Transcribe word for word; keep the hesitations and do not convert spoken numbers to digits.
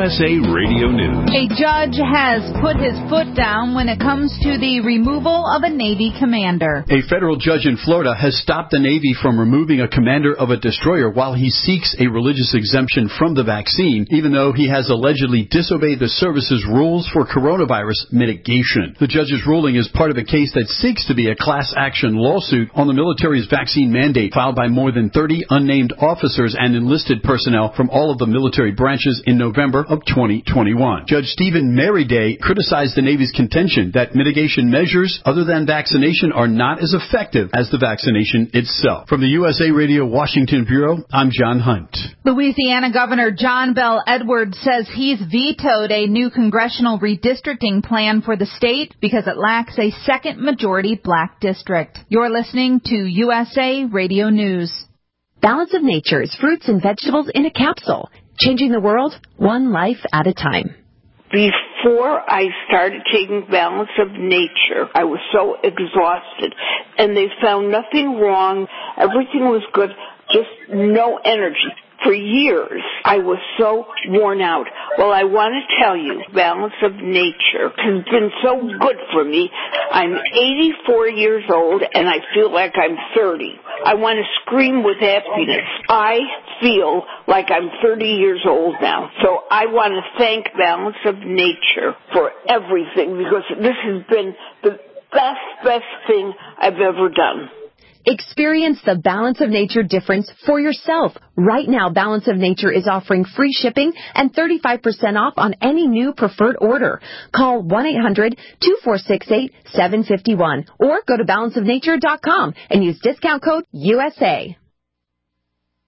S A Radio News. A judge has put his foot down when it comes to the removal of a Navy commander. A federal judge in Florida has stopped the Navy from removing a commander of a destroyer while he seeks a religious exemption from the vaccine, even though he has allegedly disobeyed the service's rules for coronavirus mitigation. The judge's ruling is part of a case that seeks to be a class action lawsuit on the military's vaccine mandate filed by more than thirty unnamed officers and enlisted personnel from all of the military branches in November of twenty twenty-one. Judge Stephen Merriday criticized the Navy's contention that mitigation measures other than vaccination are not as effective as the vaccination itself. From the U S A Radio Washington Bureau, I'm John Hunt. Louisiana Governor John Bel Edwards says he's vetoed a new congressional redistricting plan for the state because it lacks a second majority black district. You're listening to U S A Radio News. Balance of Nature's fruits and vegetables in a capsule, changing the world one life at a time. Before I started taking Balance of Nature, I was so exhausted, and they found nothing wrong. Everything was good, just no energy. For years, I was so worn out. Well, I want to tell you, Balance of Nature has been so good for me. I'm eighty-four years old, and I feel like I'm thirty. I want to scream with happiness. I feel like I'm thirty years old now. So I want to thank Balance of Nature for everything, because this has been the best, best thing I've ever done. Experience the Balance of Nature difference for yourself. Right now, Balance of Nature is offering free shipping and thirty-five percent off on any new preferred order. Call one eight hundred two four six eight seven five one or go to balance of nature dot com and use discount code U S A.